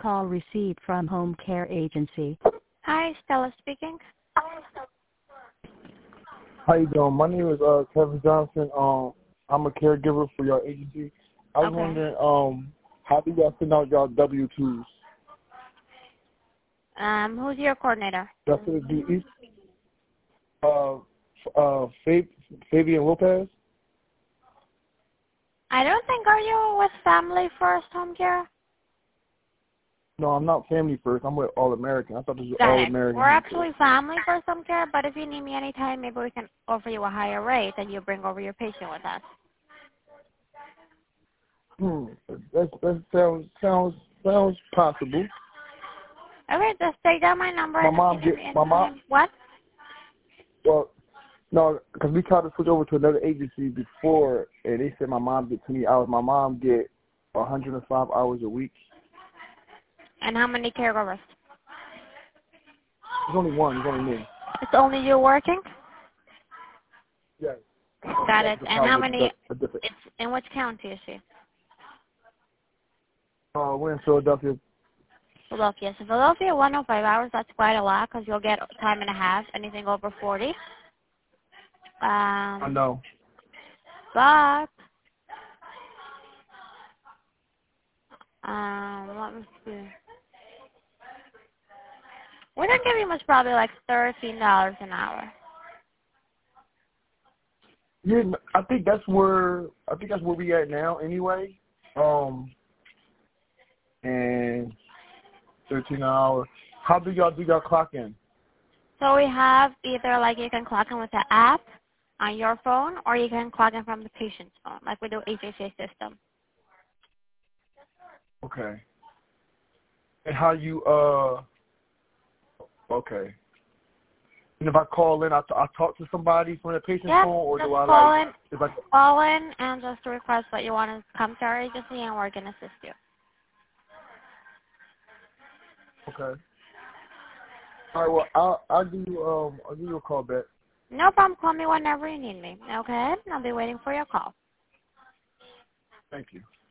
call received from Home Care Agency. Hi, Stella speaking. How you doing? My name is Kevin Johnson. I'm a caregiver for your agency. I was wondering, how do y'all send out y'all W-2s? Who's your coordinator? That's it. Fabian Lopez. I don't think, are you with Family First Home Care? No, I'm not Family First. I'm with All American. I thought this was Got All it. American. We're actually Family First Home Care, but if you need me anytime, maybe we can offer you a higher rate and you bring over your patient with us. That sounds possible. Okay, just take down my number. What? Well, no, because we tried to switch over to another agency before, and they said my mom get 20 hours. My mom get 105 hours a week. And how many caregivers? There's only one. There's only me. It's only you working? Yes. Got it. And how many? It's in which county is she? We're in Philadelphia. Philadelphia. So Philadelphia, 105 hours, that's quite a lot because you'll get time and a half, anything over 40. I know. But, let me see. We don't give you much, probably like $13 an hour. Yeah, I think that's where we at now anyway. And 13 an hour. How do y'all clock in? So we have either like you can clock in with the app on your phone, or you can clock in from the patient's phone, like we do HHA system. Okay. And how you okay. And if I call in, I talk to somebody from the patient's phone, or do I call in and just request that you want to come to our agency, and we're gonna assist you. Okay. All right. Well, I'll give you a call back. No problem. Call me whenever you need me. Okay? I'll be waiting for your call. Thank you.